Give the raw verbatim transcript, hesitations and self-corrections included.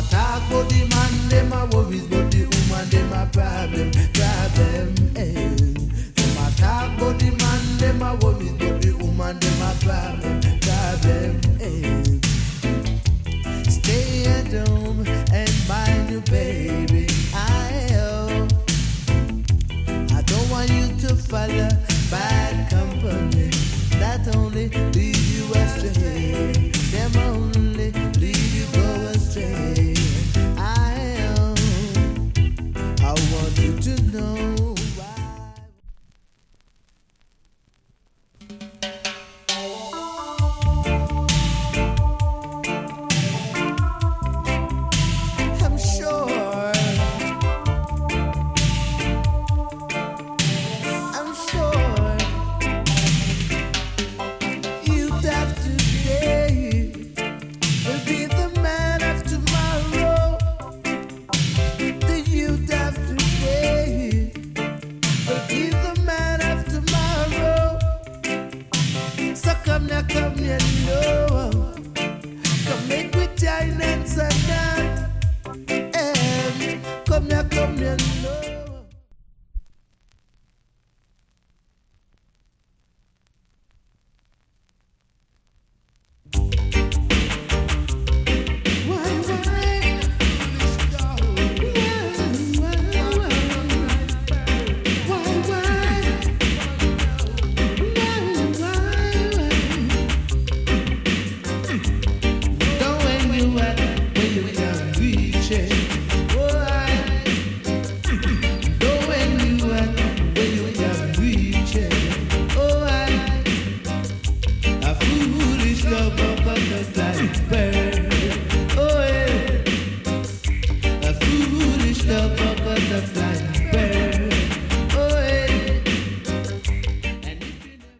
talk about the man, them a worries, but the woman, them a problem, problem. Eh. Them a talk about the man, them a worries, but the woman, them a problem, problem. Eh. Stay at home and mind your baby. I oh, I don't want you to follow bad company. That only lead you astray. Them only lead you go astray. I oh, I want you to know why. I'm sure, I'm sure youth of today will be the man of tomorrow. The youth of today will be the man of tomorrow. So come now, come here, no. Come make we join hands and that. And come here, come here, no. Why, why? Why, why? Don't when you at when you can reach it. Why? Don't when you at when you can reach it. Oh, I a foolish love of a butterfly bird.